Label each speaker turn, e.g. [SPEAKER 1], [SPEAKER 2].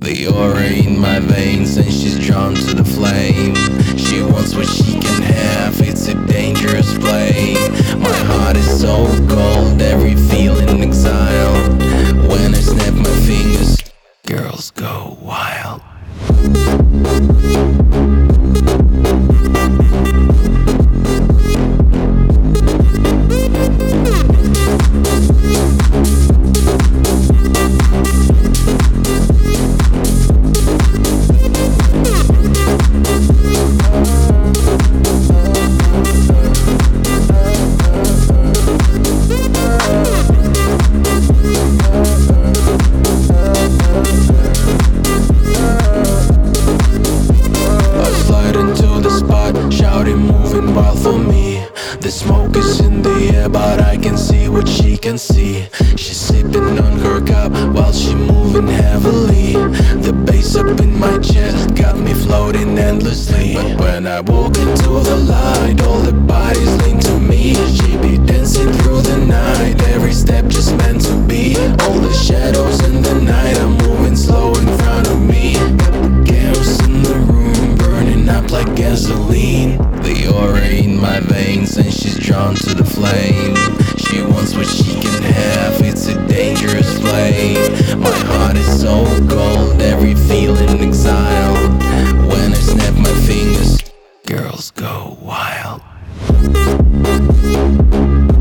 [SPEAKER 1] The aura in my veins and she's drawn to the flame. She wants what she can have, it's a dangerous play. My heart is so cold, every feeling exile. When I snap my fingers, girls go wild. Shouting, moving wild for me. The smoke is in the air, but I can see what she can see. She's sipping on her cup while she moving heavily. The bass up in my chest got me floating endlessly. But when I walk into the light, all the bodies lean to me. She be dancing through the night, every step just meant to be. All the shadows in the night are moving slow in front of me. Chaos in the room, burning up like gasoline. The aura in my veins and she's drawn to the flame. She wants what she can have, it's a dangerous play. My heart is so cold, every feeling exile. When I snap my fingers, girls go wild.